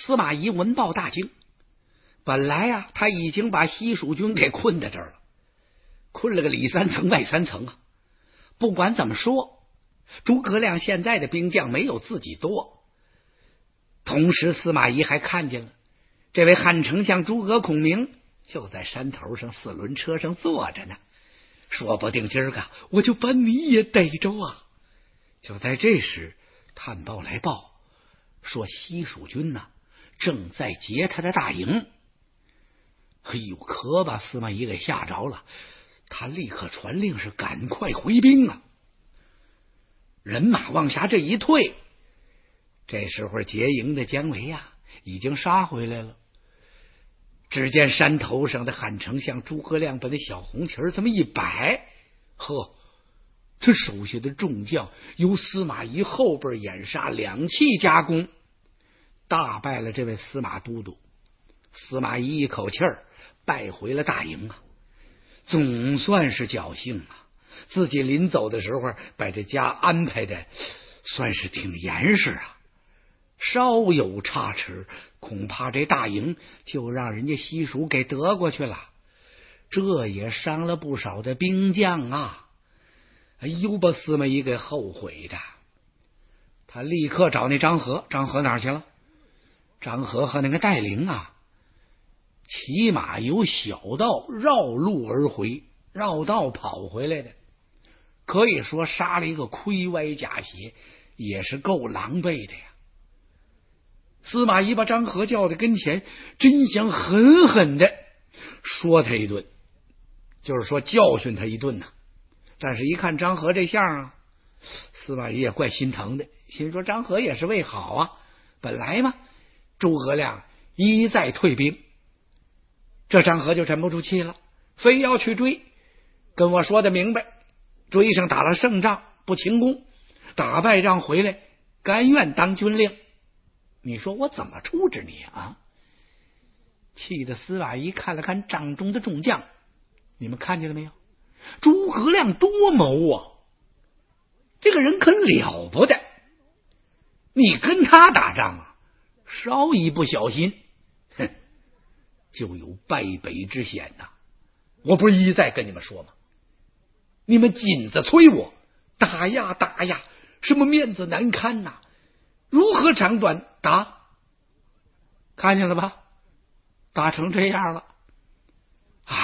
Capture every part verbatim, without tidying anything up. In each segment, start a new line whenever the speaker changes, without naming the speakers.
司马懿闻报大惊。本来呀、啊，他已经把西蜀军给困在这儿了，困了个里三层外三层啊。不管怎么说，诸葛亮现在的兵将没有自己多。同时，司马懿还看见了这位汉丞相诸葛孔明就在山头上四轮车上坐着呢，说不定今儿个我就把你也逮着啊！就在这时，探报来报说西蜀军呢、啊、正在劫他的大营。哎呦，可把司马懿给吓着了，他立刻传令是赶快回兵啊！人马往下这一退，这时候劫营的姜维呀、啊、已经杀回来了。只见山头上的汉丞相诸葛亮把那小红旗这么一摆，呵，这手下的众将由司马懿后边掩杀，两气夹攻，大败了这位司马都督。司马懿一口气儿败回了大营啊，总算是侥幸啊！自己临走的时候把这家安排的算是挺严实啊，稍有差池，恐怕这大营就让人家西蜀给得过去了，这也伤了不少的兵将啊！哎呦，把司马懿给后悔的。他立刻找那张合，张合哪儿去了？张合和那个戴陵啊，骑马由小道绕路而回，绕道跑回来的，可以说杀了一个盔歪甲斜，也是够狼狈的呀。司马懿把张合叫到跟前，真想狠狠的说他一顿，就是说教训他一顿呐、啊。但是一看张合这相啊，司马懿也怪心疼的，心说张合也是为好啊，本来嘛诸葛亮一再退兵，这张合就沉不住气了，非要去追，跟我说的明白，追上打了胜仗不请功，打败仗回来甘愿当军令，你说我怎么处置你啊？气得司马懿看了看帐中的众将，你们看见了没有？诸葛亮多谋啊，这个人可了不得，你跟他打仗啊，稍一不小心，哼，就有败北之险呐、啊！我不是一再跟你们说吗？你们紧着催我打呀打呀，什么面子难堪呐、啊？如何长短打？看见了吧？打成这样了，唉，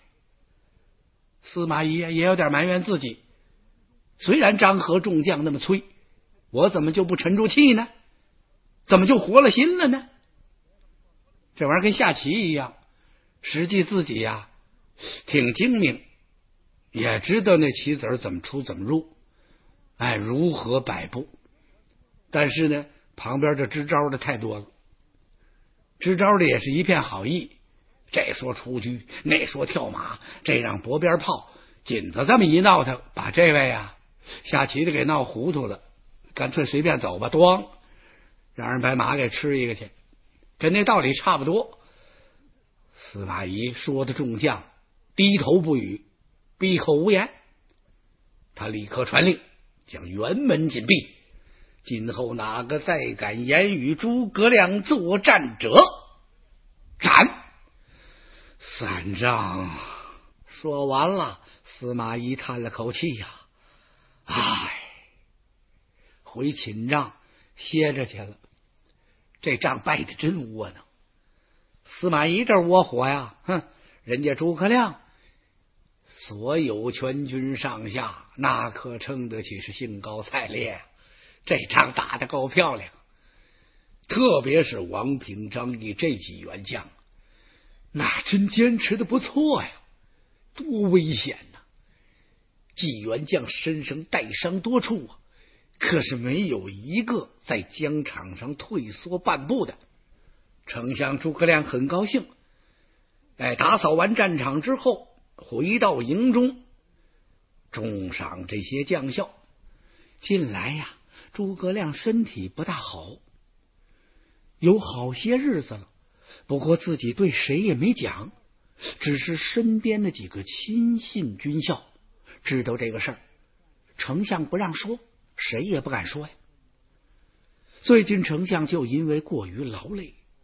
司马懿也有点埋怨自己。虽然张合众将那么催，我怎么就不沉住气呢？怎么就活了心了呢？这玩意儿跟下棋一样，实际自己呀、啊、挺精明，也知道那棋子怎么出怎么入，哎，如何摆布。但是呢，旁边这支招的太多了，支招的也是一片好意，这说出车，那说跳马，这让脖边炮，紧着这么一闹腾，把这位啊下棋的给闹糊涂了，干脆随便走吧，咣，让人把马给吃一个去，跟那道理差不多。司马懿说的众将低头不语，闭口无言。他立刻传令，将辕门紧闭，今后哪个再敢言与诸葛亮作战者，斩！三丈。说完了，司马懿叹了口气呀、啊，唉，回寝帐歇着去了。这仗败得真窝囊。司马懿这窝火呀，哼，人家诸葛亮所有全军上下，那可称得起是兴高采烈。这仗打得够漂亮，特别是王平、张翼这几员将，那真坚持的不错呀，多危险呐！几员将身上带伤多处啊，可是没有一个在疆场上退缩半步的。丞相诸葛亮很高兴，哎，打扫完战场之后，回到营中，重赏这些将校。近来呀、啊，诸葛亮身体不大好，有好些日子了，不过自己对谁也没讲，只是身边的几个亲信军校知道这个事儿，丞相不让说，谁也不敢说呀。最近丞相就因为过于劳累，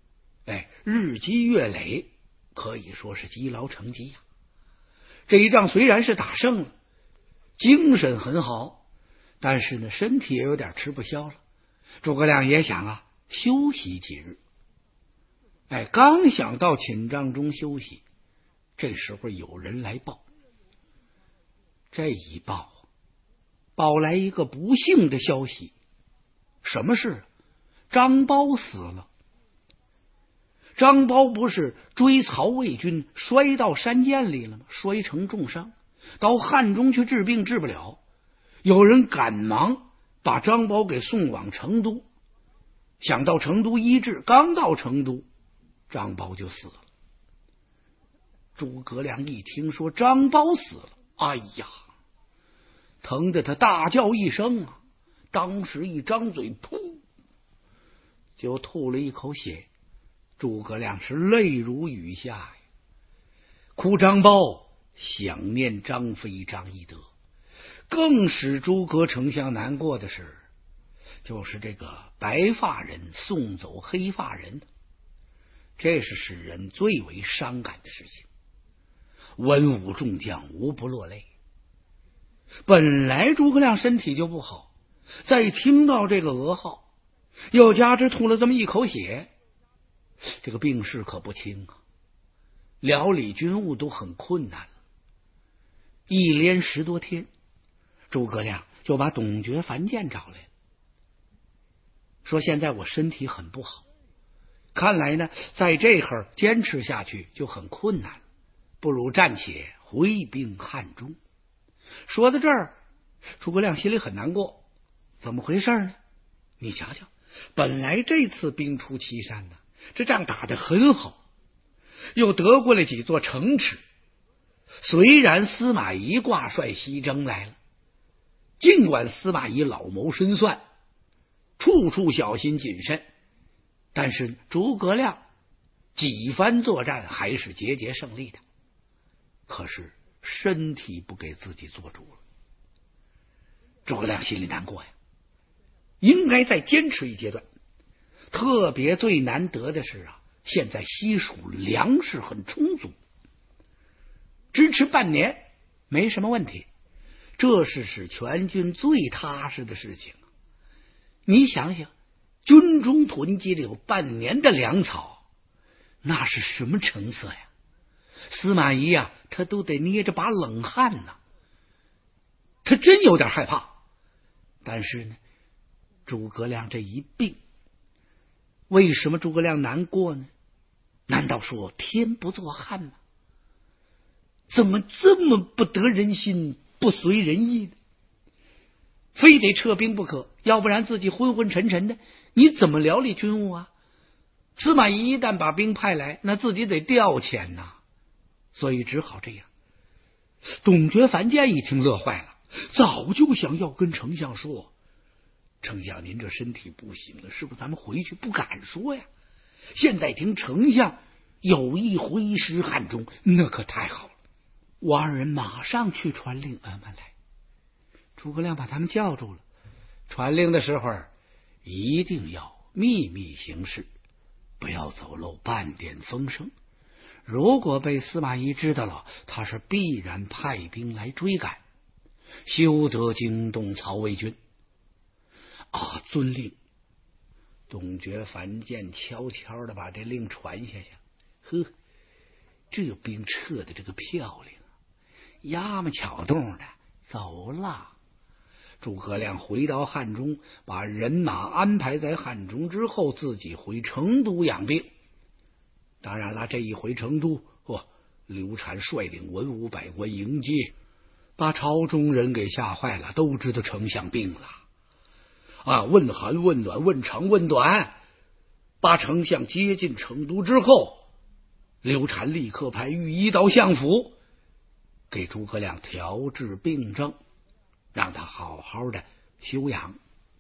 哎，日积月累，可以说是积劳成疾呀、啊。这一仗虽然是打胜了，精神很好，但是呢，身体也有点吃不消了。诸葛亮也想啊，休息几日。哎，刚想到寝帐中休息，这时候有人来报。这一报，报来一个不幸的消息。什么事？张苞死了。张苞不是追曹魏军摔到山涧里了吗？摔成重伤，到汉中去治病治不了，有人赶忙把张苞给送往成都，想到成都医治，刚到成都，张苞就死了。诸葛亮一听说张苞死了，哎呀，疼得他大叫一声啊！当时一张嘴，噗，就吐了一口血。诸葛亮是泪如雨下呀，哭张苞，想念张飞、张翼德。更使诸葛丞相难过的是，就是这个白发人送走黑发人，这是使人最为伤感的事情。文武众将无不落泪。本来诸葛亮身体就不好，再听到这个噩耗，又加之吐了这么一口血，这个病势可不轻啊，料理军务都很困难了。一连十多天，诸葛亮就把董厥、樊建找来，说现在我身体很不好，看来呢，在这会儿坚持下去就很困难了，不如暂且回兵汉中。说到这儿，诸葛亮心里很难过，怎么回事呢？你瞧瞧，本来这次兵出祁山呢，这仗打得很好，又得过了几座城池。虽然司马懿挂帅西征来了，尽管司马懿老谋深算，处处小心谨慎，但是诸葛亮几番作战还是节节胜利的。可是身体不给自己做主了，诸葛亮心里难过呀，应该再坚持一阶段。特别最难得的是啊，现在西蜀粮食很充足，支持半年没什么问题，这是使全军最踏实的事情。你想想，军中囤积了有半年的粮草，那是什么成色呀？司马懿呀、啊，他都得捏着把冷汗呢，他真有点害怕。但是呢，诸葛亮这一病，为什么诸葛亮难过呢？难道说天不作汉吗？怎么这么不得人心，不随人意呢？非得撤兵不可，要不然自己昏昏沉沉的，你怎么料理军务啊？司马懿一旦把兵派来，那自己得调遣呐，所以只好这样。董厥、樊建一听乐坏了，早就想要跟丞相说，丞相您这身体不行了，是不是咱们回去？不敢说呀。现在听丞相有意回师汉中，那可太好了。我二人马上去传令。慢慢来。诸葛亮把他们叫住了，传令的时候一定要秘密行事，不要走漏半点风声。如果被司马懿知道了，他是必然派兵来追赶，休得惊动曹魏军。啊，遵令。董厥、樊建悄悄的把这令传下去。呵，这兵撤的这个漂亮，丫么巧动的走了。诸葛亮回到汉中，把人马安排在汉中之后，自己回成都养病。当然了，这一回成都，哦，刘禅率领文武百官迎接，把朝中人给吓坏了，都知道丞相病了啊！问寒问暖，问长问短，把丞相接进成都之后，刘禅立刻派御医到相府，给诸葛亮调治病症，让他好好的休养。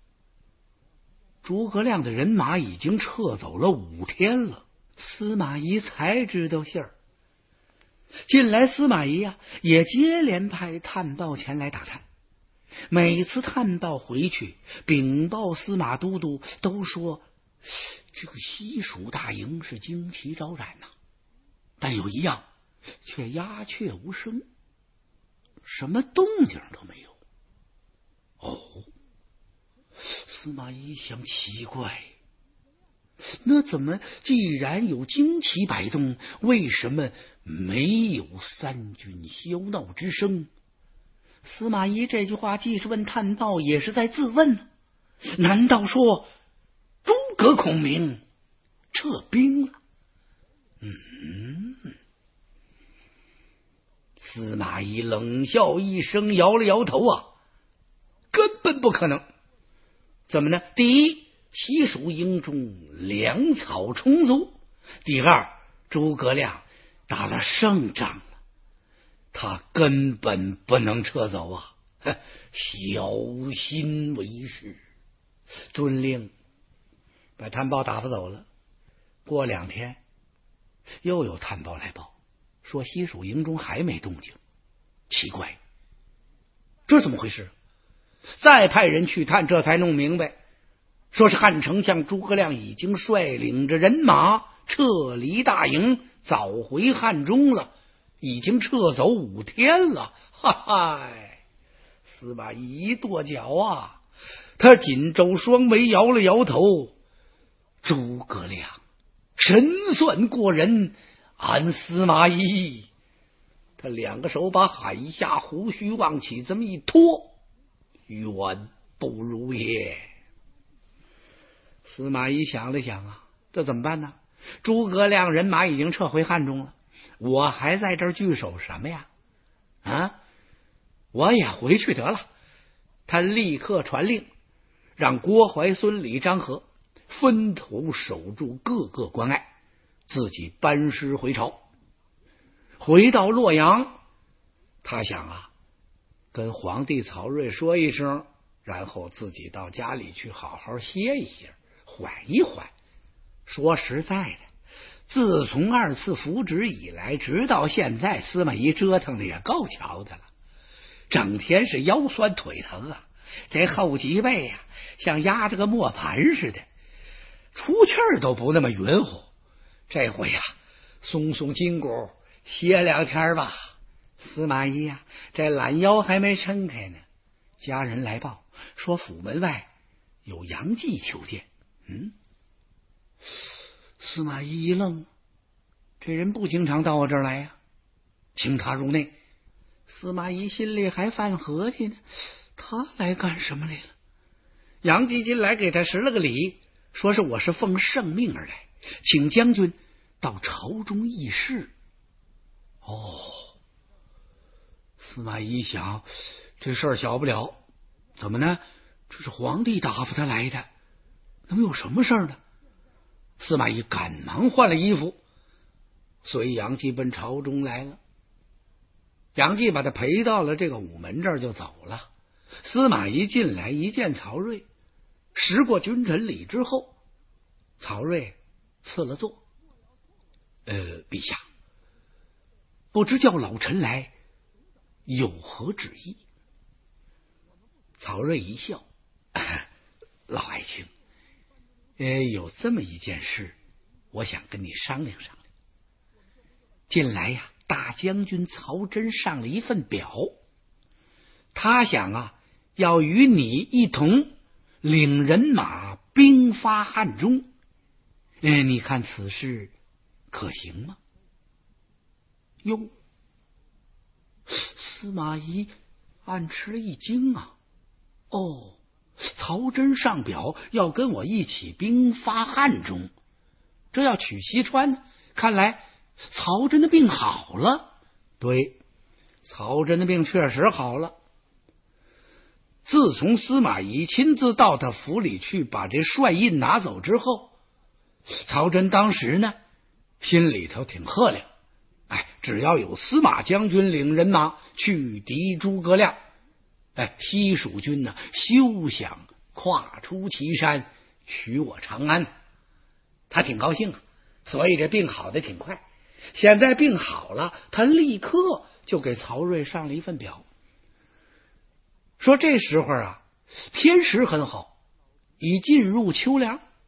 诸葛亮的人马已经撤走了五天了，司马懿才知道信儿。近来司马懿啊，也接连派探报前来打探。每次探报回去禀报司马都督，都说这个西蜀大营是旌旗招展呐、啊，但有一样却鸦雀无声，什么动静都没有。哦，司马懿想，奇怪，那怎么既然有旌旗摆动，为什么没有三军喧闹之声？司马懿这句话既是问探报，也是在自问呢。难道说诸葛孔明撤兵了？嗯，司马懿冷笑一声，摇了摇头啊，根本不可能。怎么呢？第一，西蜀营中粮草充足；第二，诸葛亮打了胜仗了，他根本不能撤走啊！小心为是。遵令，把探报打发走了。过两天，又有探报来报，说西蜀营中还没动静。奇怪，这怎么回事？再派人去探，这才弄明白，说是汉丞相诸葛亮已经率领着人马撤离大营，早回汉中了，已经撤走五天了。哈哈，司马懿一跺脚啊，他紧皱双眉，摇了摇头。诸葛亮神算过人，俺司马懿，他两个手把海下胡须往起这么一拖，远不如也。司马懿想了想啊，这怎么办呢？诸葛亮人马已经撤回汉中了，我还在这儿据守什么呀？啊，我也回去得了。他立刻传令，让郭淮、孙李、张合分头守住各个关隘，自己班师回朝。回到洛阳，他想啊，跟皇帝曹睿说一声，然后自己到家里去好好歇一歇，缓一缓。说实在的，自从二次扶植以来，直到现在，司马懿折腾的也够瞧的了，整天是腰酸腿疼啊，这后脊背呀、啊，像压着个磨盘似的，出气儿都不那么匀乎。这回呀、啊，松松筋骨，歇两天吧。司马懿呀、啊，这懒腰还没撑开呢，家人来报说府门外有杨继求见。嗯，司马懿一愣，这人不经常到我这儿来呀、啊，请他入内。司马懿心里还犯合计呢，他来干什么来了？杨继进来给他施了个礼，说是我是奉圣命而来，请将军到朝中议事。哦，司马懿想，这事儿小不了，怎么呢？这是皇帝打发他来的，能有什么事儿呢？司马懿赶忙换了衣服，随杨继奔朝中来了。杨继把他陪到了这个午门这儿就走了。司马懿进来一见曹睿，识过君臣礼之后，曹睿赐了座。呃，陛下，不知叫老臣来有何旨意？曹睿一笑，老爱卿，呃，有这么一件事，我想跟你商量商量。近来呀、啊，大将军曹真上了一份表，他想啊，要与你一同领人马兵发汉中。呃，你看此事可行吗？哟，司马懿暗吃了一惊啊！哦，曹真上表要跟我一起兵发汉中，这要取西川，看来曹真的病好了。对，曹真的病确实好了。自从司马懿亲自到他府里去把这帅印拿走之后，曹真当时呢心里头挺赫亮，哎，只要有司马将军领人马去敌诸葛亮，哎，西蜀军呢休想跨出祁山取我长安。他挺高兴啊，所以这病好的挺快。现在病好了，他立刻就给曹睿上了一份表，说这时候啊天时很好，已进入秋凉，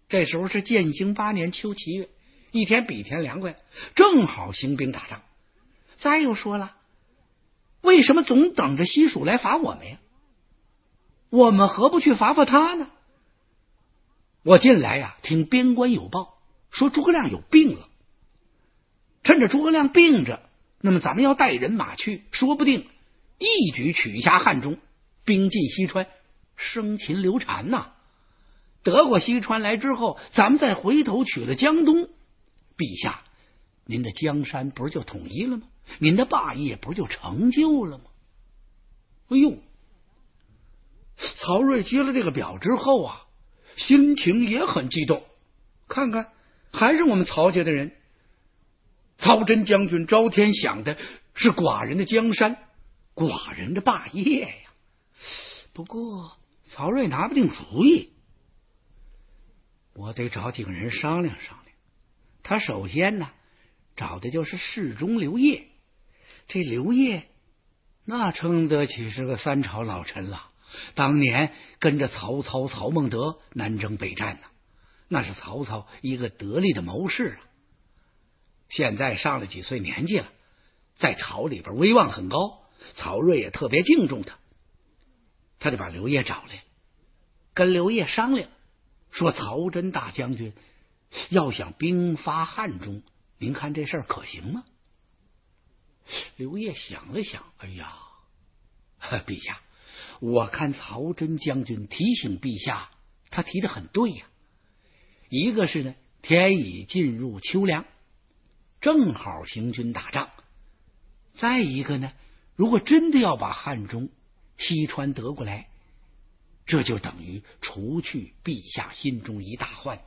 这时候是建兴八年秋七月，一天比一天凉快，正好兴兵打仗。再又说了，为什么总等着西蜀来罚我们呀？我们何不去罚罚他呢？我近来呀、啊，听边关有报，说诸葛亮有病了。趁着诸葛亮病着，那么咱们要带人马去，说不定一举取下汉中，兵进西川，生擒刘禅呐、啊。得过西川来之后，咱们再回头取了江东，陛下，您的江山不是就统一了吗？您的霸业不是就成就了吗？哎呦，曹睿接了这个表之后啊，心情也很激动。看看，还是我们曹家的人。曹真将军招天想的是寡人的江山，寡人的霸业呀。不过曹睿拿不定主意，我得找几个人商量商量。他首先呢，找的就是侍中刘烨。这刘烨那称得起是个三朝老臣了，当年跟着曹操、曹孟德南征北战呢，那是曹操一个得力的谋士啊。现在上了几岁年纪了，在朝里边威望很高，曹睿也特别敬重他，他就把刘烨找来，跟刘烨商量，说曹真大将军要想兵发汉中，您看这事儿可行吗？刘烨想了想，哎呀，陛下，我看曹真将军提醒陛下，他提的很对呀。一个是呢，天已进入秋凉，正好行军打仗；再一个呢，如果真的要把汉中、西川得过来，这就等于除去陛下心中一大患。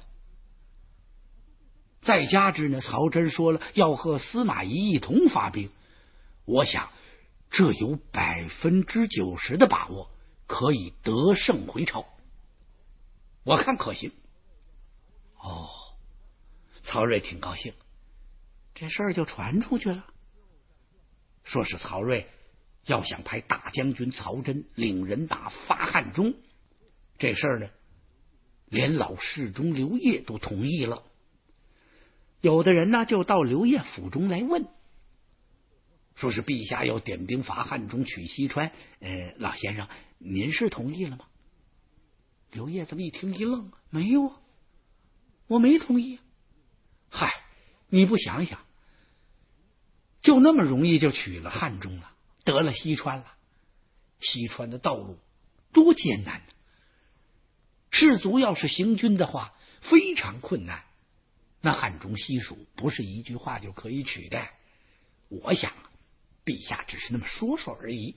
再加之呢，曹真说了要和司马懿一同发兵，我想这有百分之九十的把握可以得胜回朝，我看可行。哦，曹睿挺高兴，这事儿就传出去了，说是曹睿要想派大将军曹真领人马发汉中，这事儿呢，连老侍中刘烨都同意了。有的人呢，就到刘烨府中来问，说是陛下要点兵伐汉中，取西川，呃，老先生，您是同意了吗？刘烨这么一听一愣，没有啊，我没同意。嗨，你不想想，就那么容易就取了汉中了，得了西川了，西川的道路多艰难呢！士卒要是行军的话，非常困难。那汉中西蜀不是一句话就可以取的。我想，陛下只是那么说说而已。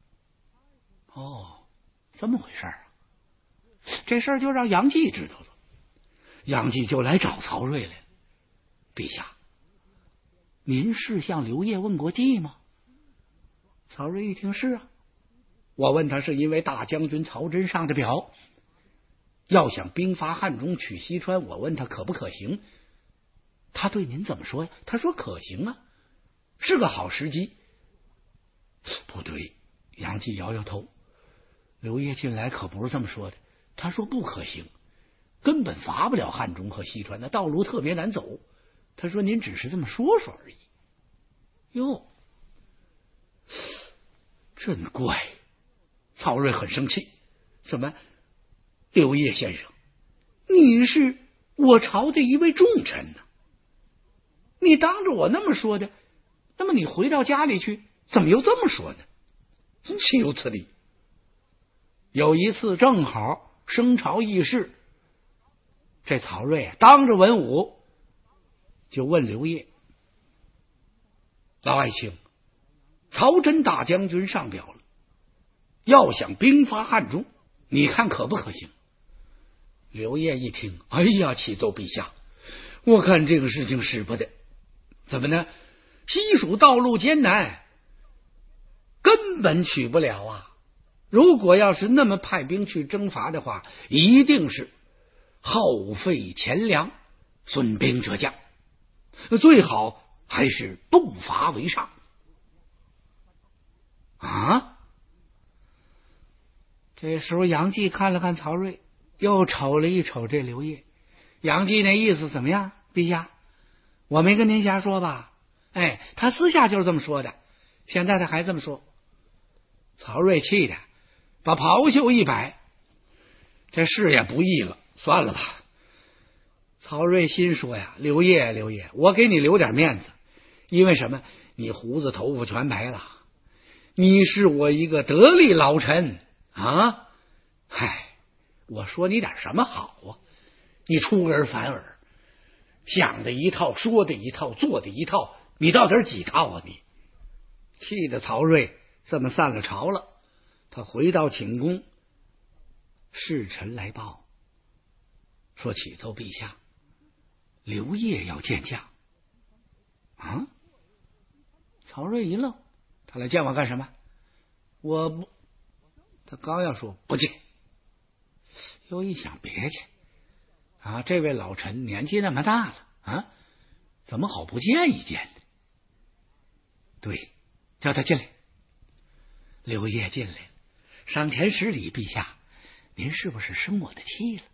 哦，这么回事啊？这事儿就让杨继知道了，杨继就来找曹睿来了。陛下，您是向刘烨问过计吗？曹睿一听是啊，我问他是因为大将军曹真上的表，要想兵发汉中取西川，我问他可不可行，他对您怎么说呀？他说可行啊，是个好时机。不对，杨继摇摇头，刘烨进来可不是这么说的，他说不可行，根本伐不了汉中和西川，那道路特别难走。他说您只是这么说说而已。哟，真怪！曹睿很生气，怎么，刘烨先生，你是我朝的一位重臣呢、啊，你当着我那么说的，那么你回到家里去，怎么又这么说呢？岂有此理！有一次正好升朝议事，这曹睿啊，当着文武就问刘烨：“老爱卿，曹真大将军上表了，要想兵发汉中，你看可不可行？”刘烨一听，哎呀，启奏陛下，我看这个事情使不得。怎么呢？西蜀道路艰难，根本取不了啊！如果要是那么派兵去征伐的话，一定是耗费钱粮，损兵折将，最好还是不伐为上啊！这时候杨继看了看曹睿，又瞅了一瞅这刘烨， 杨继那意思怎么样？陛下，我没跟您瞎说吧？哎，他私下就是这么说的，现在他还这么说。曹睿气的把袍袖一摆，这事也不易了，算了吧。曹睿心说呀，刘烨刘烨，我给你留点面子，因为什么？你胡子头发全白了，你是我一个得力老臣啊！嗨，我说你点什么好啊？你出尔反尔，想的一套，说的一套，做的一套，你到底几套啊你？气得曹睿这么散了朝了。他回到寝宫，侍臣来报说，启奏陛下，刘烨要见驾。啊！曹睿一愣，他来见我干什么？我不，他刚要说不见，又一想别介啊，这位老臣年纪那么大了啊，怎么好不见一见呢？对，叫他进来。刘烨进来了，上前施礼，陛下，您是不是生我的气了？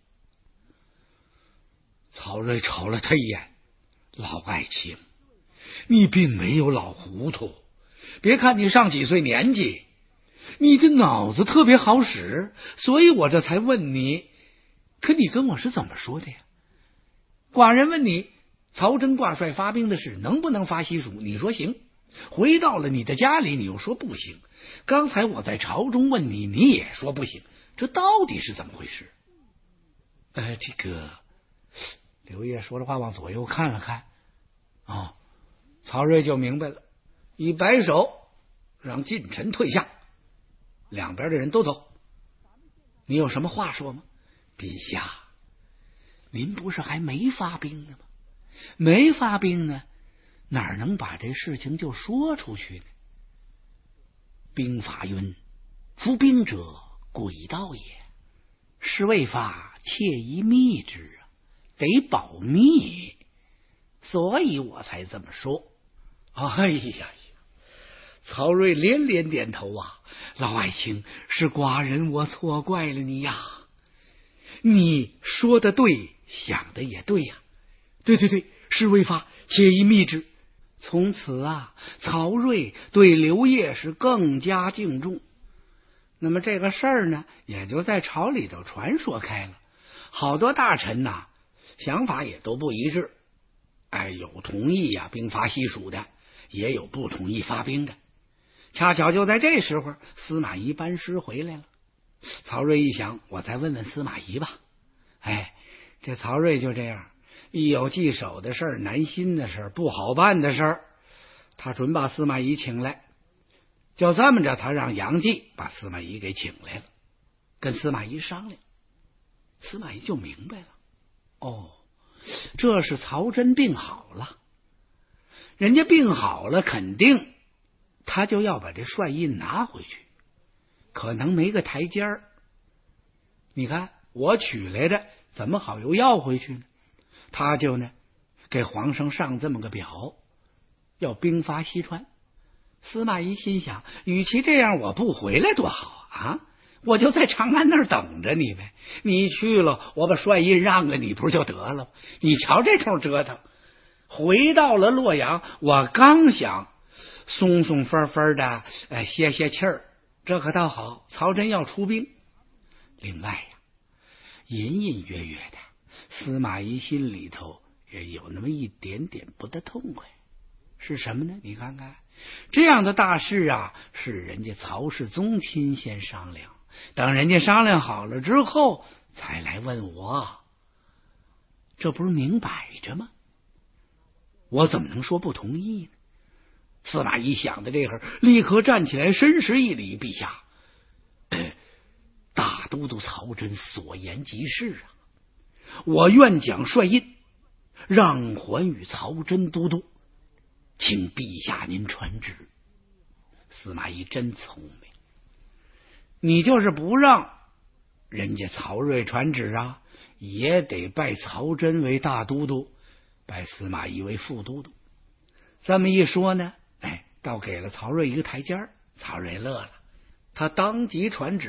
曹睿瞅了他一眼，老爱卿，你并没有老糊涂，别看你上几岁年纪，你的脑子特别好使，所以我这才问你。可你跟我是怎么说的呀？寡人问你，曹真挂帅发兵的事能不能发西蜀？你说行。回到了你的家里，你又说不行。刚才我在朝中问你，你也说不行。这到底是怎么回事？呃，这个刘烨说的话往左右看了看，哦，曹睿就明白了，一摆手让近臣退下，两边的人都走。你有什么话说吗？陛下，您不是还没发兵呢吗？没发兵呢，哪能把这事情就说出去呢？兵法云：夫兵者，诡道也。是未发，切宜密之啊，得保密，所以我才这么说。哎呀，曹睿连连点头啊，老爱卿，是寡人我错怪了你呀。你说的对，想的也对呀。对对对，是未发，切宜密之。从此啊，曹睿对刘烨是更加敬重。那么这个事儿呢，也就在朝里头传说开了。好多大臣呐、啊，想法也都不一致。哎，有同意呀、啊、兵发西蜀的，也有不同意发兵的。恰巧就在这时候，司马懿班师回来了。曹睿一想，我再问问司马懿吧。哎，这曹睿就这样，一有棘手的事儿、难心的事儿、不好办的事儿，他准把司马懿请来。就这么着，他让杨继把司马懿给请来了，跟司马懿商量。司马懿就明白了，哦，这是曹真病好了，人家病好了，肯定他就要把这帅印拿回去，可能没个台阶儿。你看我取来的，怎么好又要回去呢？他就呢给皇上上这么个表，要兵发西川。司马懿心想，与其这样，我不回来多好啊！我就在长安那儿等着你呗。你去了，我把帅印让给你，不就得了？你瞧这通折腾。回到了洛阳，我刚想松松分分的，哎，歇歇气儿，这可倒好，曹真要出兵。另外呀，隐隐约约的，司马懿心里头也有那么一点点不得痛快。是什么呢？你看看，这样的大事啊，是人家曹氏宗亲先商量，等人家商量好了之后才来问我，这不是明摆着吗？我怎么能说不同意呢？司马懿想的这会儿，立刻站起来，深施一礼：“陛下，呃，大都督曹真所言极是啊，我愿将帅印让还与曹真都督。请陛下您传旨。”司马懿真聪明，你就是不让人家曹睿传旨啊，也得拜曹真为大都督，拜司马懿为副都督。这么一说呢，哎，倒给了曹睿一个台阶儿。曹睿乐了，他当即传旨啊，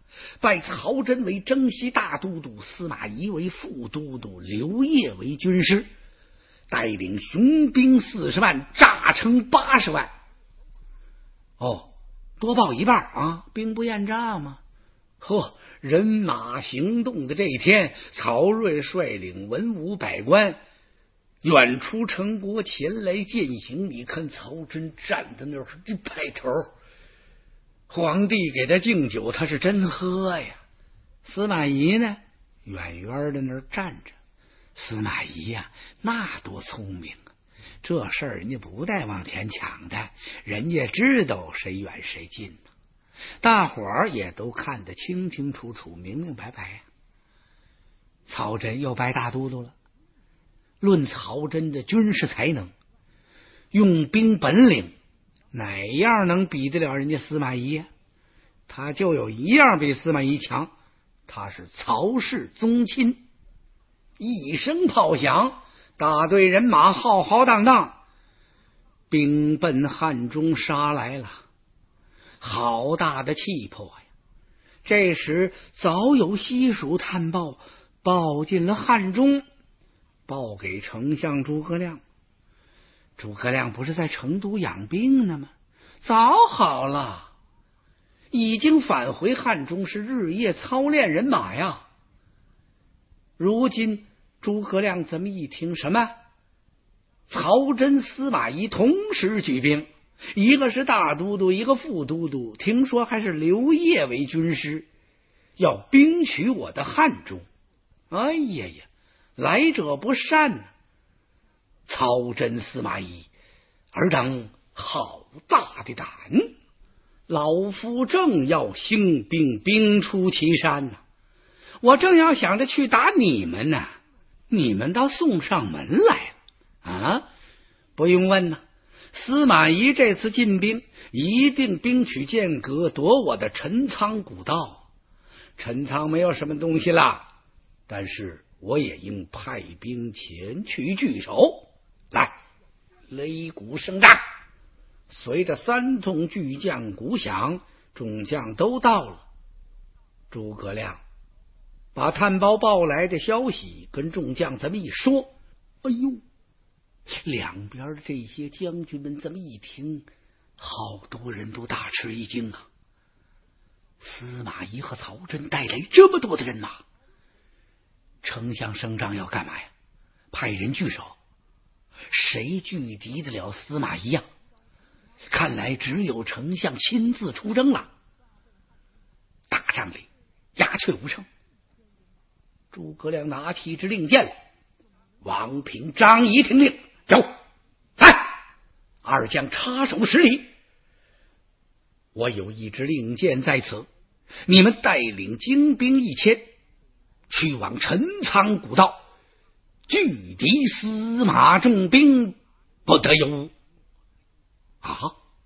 拜曹真为征西大都督，司马懿为副都督，刘烨为军师，带领雄兵四十万，诈称八十万。哦，多报一半啊，兵不厌诈吗？呵，人马行动的这一天，曹睿率领文武百官远出城国前来践行。你看曹真站在那儿一拍头，皇帝给他敬酒，他是真喝呀。司马懿呢，远远的那儿站着。司马懿呀、啊，那多聪明啊！这事儿人家不带往前抢的，人家知道谁远谁近呢。大伙儿也都看得清清楚楚、明明白白呀、啊。曹真又拜大都督了。论曹真的军事才能、用兵本领，哪样能比得了人家司马懿呀、啊？他就有一样比司马懿强，他是曹氏宗亲。一声炮响，大队人马浩浩荡荡，兵奔汉中杀来了。好大的气魄呀！这时早有西蜀探报，报进了汉中，报给丞相诸葛亮。诸葛亮不是在成都养病呢吗？早好了，已经返回汉中，是日夜操练人马呀。如今诸葛亮这么一听，什么曹真、司马懿同时举兵，一个是大都督，一个副都督，听说还是刘烨为军师，要兵取我的汉中。哎呀呀，来者不善啊！曹真、司马懿尔等好大的胆，老夫正要兴兵，兵出祁山呢、啊。我正要想着去打你们呢，你们倒送上门来了啊！不用问呢，司马懿这次进兵一定兵取剑阁，夺我的陈仓古道。陈仓没有什么东西啦，但是我也应派兵前去据守。来，擂鼓声战，随着三通巨将鼓响，众将都到了。诸葛亮把探报报来的消息跟众将这么一说，哎呦，两边的这些将军们这么一听，好多人都大吃一惊啊！司马懿和曹真带来这么多的人马，丞相升帐要干嘛呀？派人据守，谁拒敌得了司马懿呀、啊？看来只有丞相亲自出征了。大帐里鸦雀无声。诸葛亮拿起一支令箭来，王平、张仪听令，走，来，二将插手施礼。我有一支令箭在此，你们带领精兵一千，去往陈仓古道，拒敌司马重兵，不得有误。啊！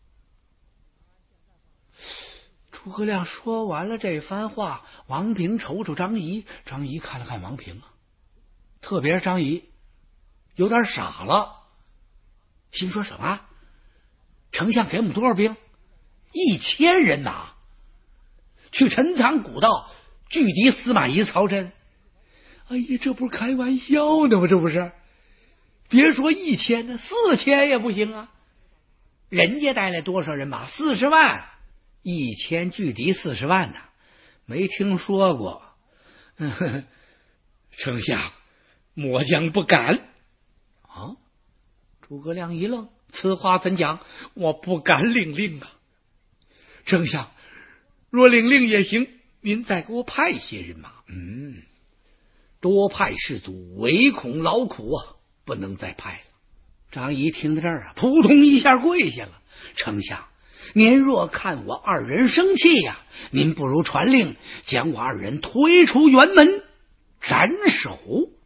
诸葛亮说完了这番话，王平瞅瞅张仪，张仪看了看王平啊，特别是张仪有点傻了，心说什么？丞相给我们多少兵？一千人马去陈仓古道拒敌司马懿、曹真。哎呀，这不是开玩笑呢吗？这不是，别说一千呢，四千也不行啊！人家带来多少人马？四十万。一千拒敌四十万呢，没听说过。呵呵，丞相，末将不敢。啊！诸葛亮一愣，此话怎讲？我不敢领令啊。丞相，若领令也行，您再给我派些人马。嗯，多派士卒，唯恐劳苦啊，不能再派了。张仪听到这儿啊，扑通一下跪下了。丞相，您若看我二人生气呀、啊，您不如传令将我二人推出辕门斩首。